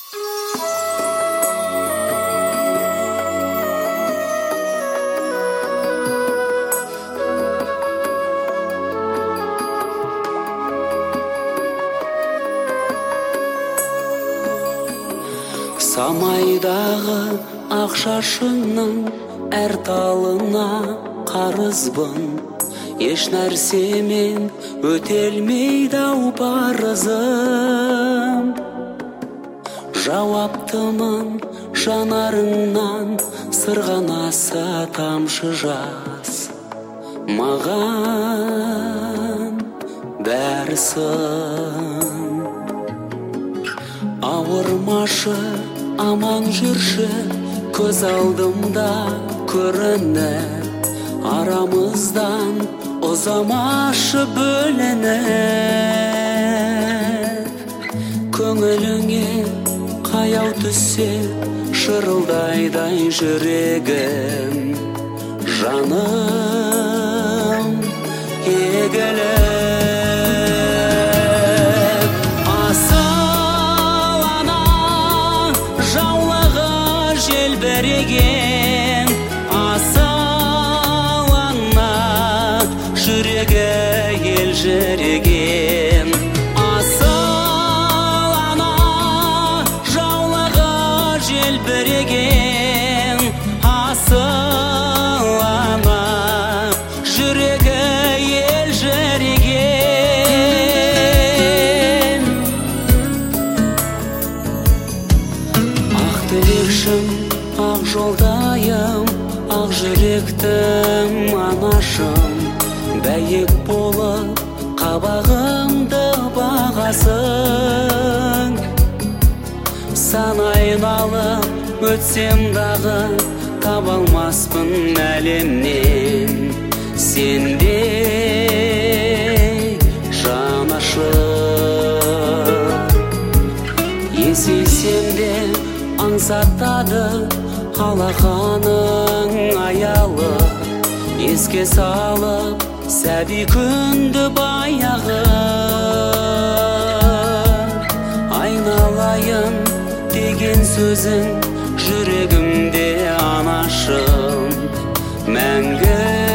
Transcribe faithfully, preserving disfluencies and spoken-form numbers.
Самайдағы ақ шашыңның әр талына қарызбын, еш нәрсемен өтелмейді ау парызым. Жауаптымын жанарыңнан сырғанаса тамшы жас, маған бәрісін. Ауырмашы, аман жүрші, көз алдымда көрініп, арамыздан ұзамашы бөлініп. Көңіліңе қаяу түссе шырылдайдай жүрегім, жаным егіліп. Желбіреген асыл ана, жүрегі елжіреген. Асыл ана, жаулығы желбіреген. Асыл ана, жүрегі елжіреген. Ақ тілекшім, ақ жолдайым, ақ жүректім анашым, бәйек болып қабағымды бағасың. Сан айналып өтсем дағы, таба алмаспын әлемнен сендей жанашыр. Есейсем де аңсатады алақаның аялы, еске салып сәби күнді баяғы. Айналайын деген сөзің жүрегімде анашым, мәңгі